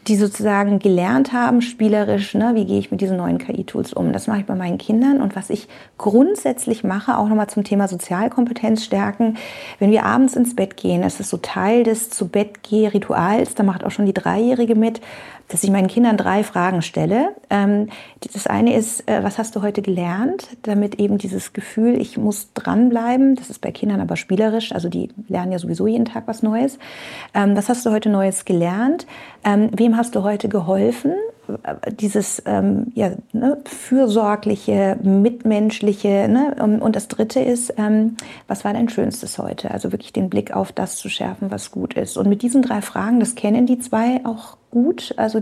die sozusagen gelernt haben, spielerisch, ne, wie gehe ich mit diesen neuen KI-Tools um. Das mache ich bei meinen Kindern. Und was ich grundsätzlich mache, auch nochmal zum Thema Sozialkompetenz stärken, wenn wir abends ins Bett gehen, das ist so Teil des Zu-Bett-Geh-Rituals, da macht auch schon die 3-Jährige mit, dass ich meinen Kindern 3 Fragen stelle. Das eine ist, was hast du heute gelernt? Damit eben dieses Gefühl, ich muss dranbleiben, das ist bei Kindern aber spielerisch, also die lernen ja sowieso jeden Tag was Neues. Was hast du heute Neues gelernt? Wem hast du heute geholfen? Dieses fürsorgliche, mitmenschliche. Ne? Und das Dritte ist, was war dein Schönstes heute? Also wirklich den Blick auf das zu schärfen, was gut ist. Und mit diesen 3 Fragen, das kennen die 2 auch gut. Also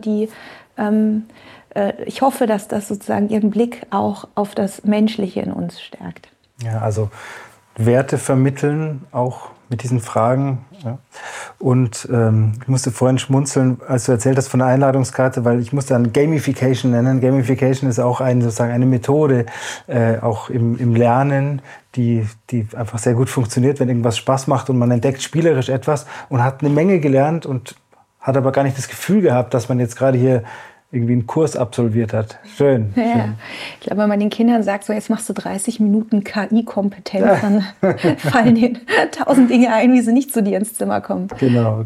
ich hoffe, dass das sozusagen ihren Blick auch auf das Menschliche in uns stärkt. Ja, also Werte vermitteln, auch mit diesen Fragen. Ja. Und ich musste vorhin schmunzeln, als du erzählt hast von der Einladungskarte, weil ich musste dann Gamification nennen. Gamification ist auch sozusagen eine Methode, auch im Lernen, die einfach sehr gut funktioniert, wenn irgendwas Spaß macht und man entdeckt spielerisch etwas und hat eine Menge gelernt und hat aber gar nicht das Gefühl gehabt, dass man jetzt gerade hier irgendwie einen Kurs absolviert hat. Schön. Ja. Schön. Ich glaube, wenn man den Kindern sagt, so jetzt machst du 30 Minuten KI-Kompetenz, dann fallen denen 1000 Dinge ein, wie sie nicht zu dir ins Zimmer kommen. Genau.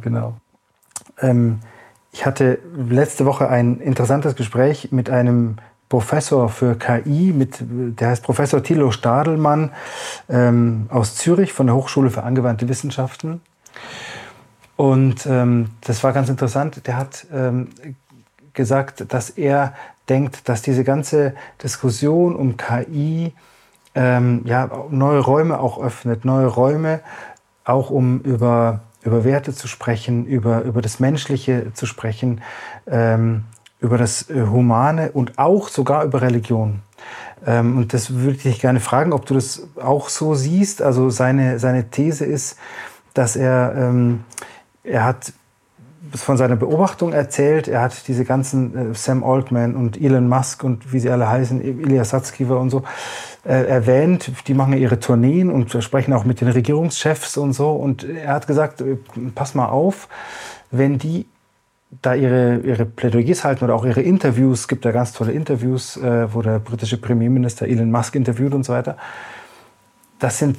Ich hatte letzte Woche ein interessantes Gespräch mit einem Professor für KI, der heißt Professor Thilo Stadelmann aus Zürich von der Hochschule für angewandte Wissenschaften. Und das war ganz interessant. Der hat gesagt, dass er denkt, dass diese ganze Diskussion um KI neue Räume auch öffnet. Neue Räume auch, um über Werte zu sprechen, über das Menschliche zu sprechen, über das Humane und auch sogar über Religion. Und das würde ich dich gerne fragen, ob du das auch so siehst. Also seine These ist, dass er hat von seiner Beobachtung erzählt. Er hat diese ganzen Sam Altman und Elon Musk und wie sie alle heißen, Ilya Sutskever und so, erwähnt. Die machen ihre Tourneen und sprechen auch mit den Regierungschefs und so. Und er hat gesagt, pass mal auf, wenn die da ihre Plädoyers halten oder auch ihre Interviews, es gibt da ganz tolle Interviews, wo der britische Premierminister Elon Musk interviewt und so weiter. Das sind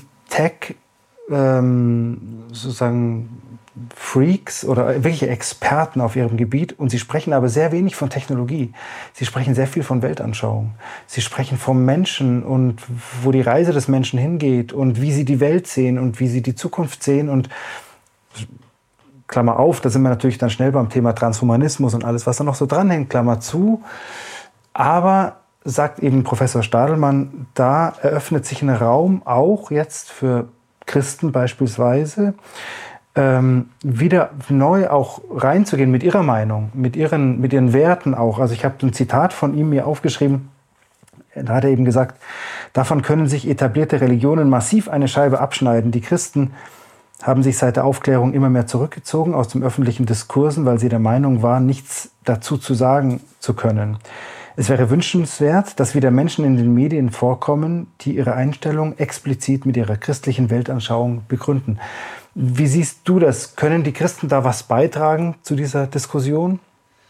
sozusagen Freaks oder wirkliche Experten auf ihrem Gebiet und sie sprechen aber sehr wenig von Technologie. Sie sprechen sehr viel von Weltanschauung. Sie sprechen vom Menschen und wo die Reise des Menschen hingeht und wie sie die Welt sehen und wie sie die Zukunft sehen und Klammer auf, da sind wir natürlich dann schnell beim Thema Transhumanismus und alles, was da noch so dranhängt, Klammer zu. Aber, sagt eben Professor Stadelmann, da eröffnet sich ein Raum auch jetzt für Christen beispielsweise, wieder neu auch reinzugehen mit ihrer Meinung, mit ihren Werten auch. Also ich habe ein Zitat von ihm mir aufgeschrieben, da hat er eben gesagt, davon können sich etablierte Religionen massiv eine Scheibe abschneiden. Die Christen haben sich seit der Aufklärung immer mehr zurückgezogen aus dem öffentlichen Diskursen, weil sie der Meinung waren, nichts dazu zu sagen zu können. Es wäre wünschenswert, dass wieder Menschen in den Medien vorkommen, die ihre Einstellung explizit mit ihrer christlichen Weltanschauung begründen. Wie siehst du das? Können die Christen da was beitragen zu dieser Diskussion?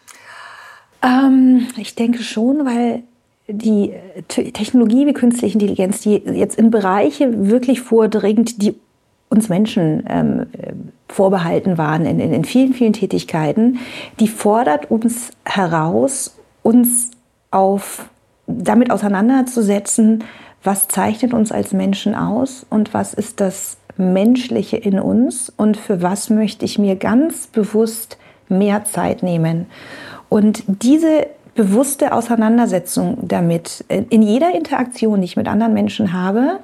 Ich denke schon, weil die Technologie wie künstliche Intelligenz, die jetzt in Bereiche wirklich vordringt, die uns Menschen vorbehalten waren in vielen, vielen Tätigkeiten, die fordert uns heraus, uns damit auseinanderzusetzen, was zeichnet uns als Menschen aus und was ist das Menschliche in uns und für was möchte ich mir ganz bewusst mehr Zeit nehmen. Und diese bewusste Auseinandersetzung damit, in jeder Interaktion, die ich mit anderen Menschen habe,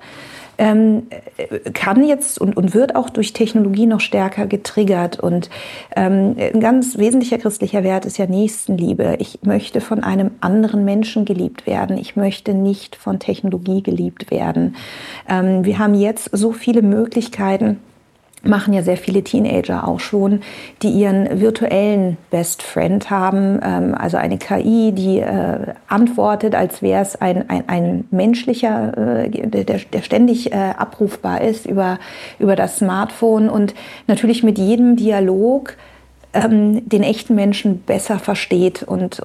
kann jetzt und wird auch durch Technologie noch stärker getriggert. Und ein ganz wesentlicher christlicher Wert ist ja Nächstenliebe. Ich möchte von einem anderen Menschen geliebt werden. Ich möchte nicht von Technologie geliebt werden. Wir haben jetzt so viele Möglichkeiten, machen ja sehr viele Teenager auch schon, die ihren virtuellen Best Friend haben, also eine KI, die antwortet, als wäre es ein menschlicher, der ständig abrufbar ist über das Smartphone und natürlich mit jedem Dialog den echten Menschen besser versteht. Und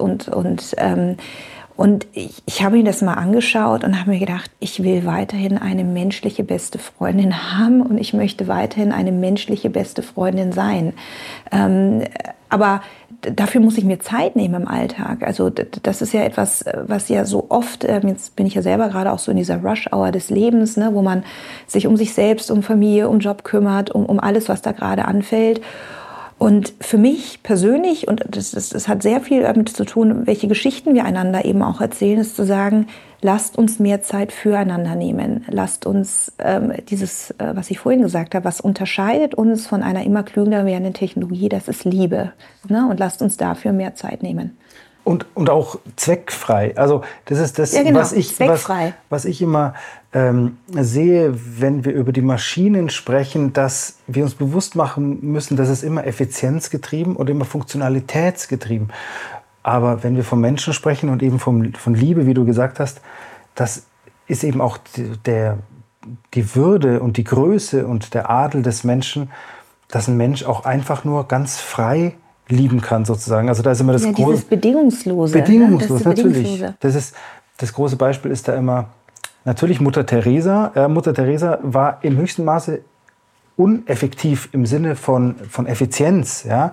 ich habe mir das mal angeschaut und habe mir gedacht, ich will weiterhin eine menschliche beste Freundin haben und ich möchte weiterhin eine menschliche beste Freundin sein. Aber dafür muss ich mir Zeit nehmen im Alltag. Also das ist ja etwas, was ja so oft, jetzt bin ich ja selber gerade auch so in dieser Rush-Hour des Lebens, ne, wo man sich um sich selbst, um Familie, um Job kümmert, um alles, was da gerade anfällt. Und für mich persönlich, und das hat sehr viel damit zu tun, welche Geschichten wir einander eben auch erzählen, ist zu sagen, lasst uns mehr Zeit füreinander nehmen. Lasst uns dieses, was ich vorhin gesagt habe, was unterscheidet uns von einer immer klüger werdenden Technologie, das ist Liebe. Ne? Und lasst uns dafür mehr Zeit nehmen. Und auch zweckfrei. Also das ist das, ja, genau, was ich immer sehe, wenn wir über die Maschinen sprechen, dass wir uns bewusst machen müssen, dass es immer effizienzgetrieben und immer funktionalitätsgetrieben. Aber wenn wir von Menschen sprechen und eben von Liebe, wie du gesagt hast, das ist eben auch die Würde und die Größe und der Adel des Menschen, dass ein Mensch auch einfach nur ganz frei lieben kann, sozusagen. Also da ist immer das dieses Bedingungslose. Bedingungslos, ne? Natürlich. Das große Beispiel ist da immer natürlich Mutter Teresa. Mutter Teresa war im höchsten Maße uneffektiv im Sinne von Effizienz. Ja?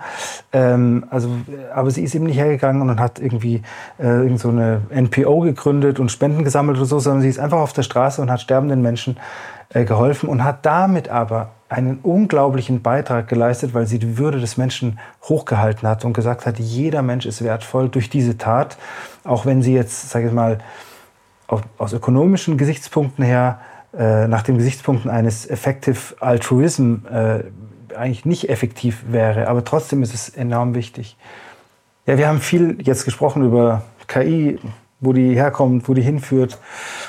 Aber sie ist eben nicht hergegangen und hat irgendwie irgend so eine NPO gegründet und Spenden gesammelt oder so, sondern sie ist einfach auf der Straße und hat sterbenden Menschen geholfen und hat damit aber einen unglaublichen Beitrag geleistet, weil sie die Würde des Menschen hochgehalten hat und gesagt hat, jeder Mensch ist wertvoll durch diese Tat, auch wenn sie jetzt, sage ich mal, aus ökonomischen Gesichtspunkten her, nach den Gesichtspunkten eines Effective Altruism eigentlich nicht effektiv wäre, aber trotzdem ist es enorm wichtig. Ja, wir haben viel jetzt gesprochen über KI, wo die herkommt, wo die hinführt.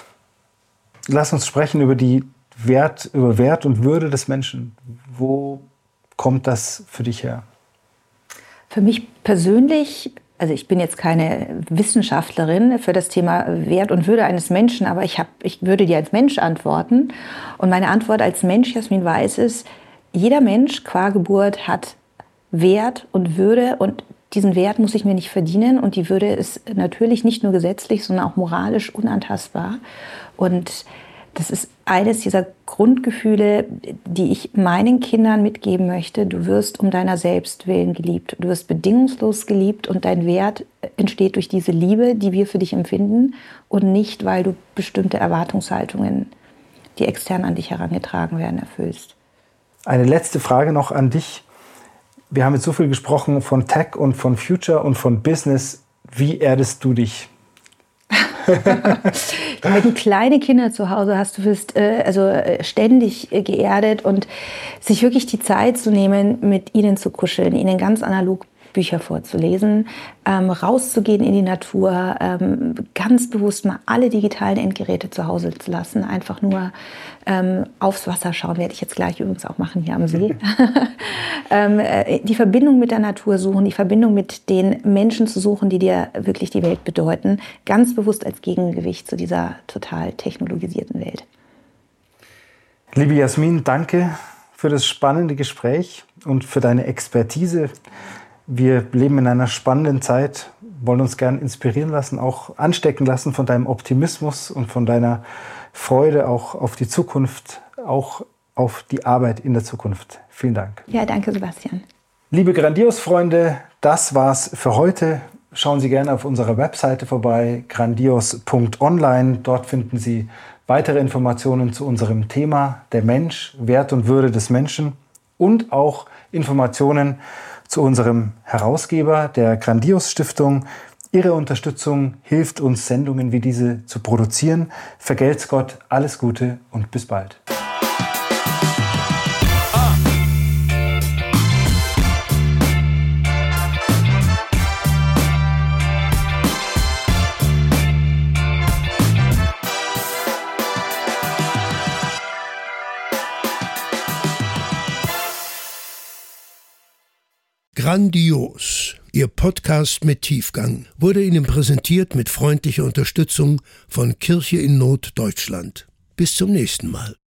Lass uns sprechen über Wert und Würde des Menschen. Wo kommt das für dich her? Für mich persönlich, also ich bin jetzt keine Wissenschaftlerin für das Thema Wert und Würde eines Menschen, aber ich würde dir als Mensch antworten. Und meine Antwort als Mensch, Jasmin Weiß, ist, jeder Mensch qua Geburt hat Wert und Würde und diesen Wert muss ich mir nicht verdienen und die Würde ist natürlich nicht nur gesetzlich, sondern auch moralisch unantastbar. Und das ist eines dieser Grundgefühle, die ich meinen Kindern mitgeben möchte. Du wirst um deiner selbst willen geliebt. Du wirst bedingungslos geliebt und dein Wert entsteht durch diese Liebe, die wir für dich empfinden und nicht, weil du bestimmte Erwartungshaltungen, die extern an dich herangetragen werden, erfüllst. Eine letzte Frage noch an dich. Wir haben jetzt so viel gesprochen von Tech und von Future und von Business. Wie erdest du dich? Wenn du kleine Kinder zu Hause hast, du wirst ständig geerdet und sich wirklich die Zeit zu nehmen, mit ihnen zu kuscheln, ihnen ganz analog Bücher vorzulesen, rauszugehen in die Natur, ganz bewusst mal alle digitalen Endgeräte zu Hause zu lassen, einfach nur aufs Wasser schauen, werde ich jetzt gleich übrigens auch machen hier am See. Die Verbindung mit der Natur suchen, die Verbindung mit den Menschen zu suchen, die dir wirklich die Welt bedeuten, ganz bewusst als Gegengewicht zu dieser total technologisierten Welt. Liebe Jasmin, danke für das spannende Gespräch und für deine Expertise. Wir leben in einer spannenden Zeit, wollen uns gern inspirieren lassen, auch anstecken lassen von deinem Optimismus und von deiner Freude auch auf die Zukunft, auch auf die Arbeit in der Zukunft. Vielen Dank. Ja, danke, Sebastian. Liebe Grandios-Freunde, das war's für heute. Schauen Sie gerne auf unserer Webseite vorbei, grandios.online. Dort finden Sie weitere Informationen zu unserem Thema, der Mensch, Wert und Würde des Menschen und auch Informationen zu unserem Herausgeber, der Grandios Stiftung. Ihre Unterstützung hilft uns, Sendungen wie diese zu produzieren. Vergelt's Gott, alles Gute und bis bald. Grandios, Ihr Podcast mit Tiefgang, wurde Ihnen präsentiert mit freundlicher Unterstützung von Kirche in Not Deutschland. Bis zum nächsten Mal.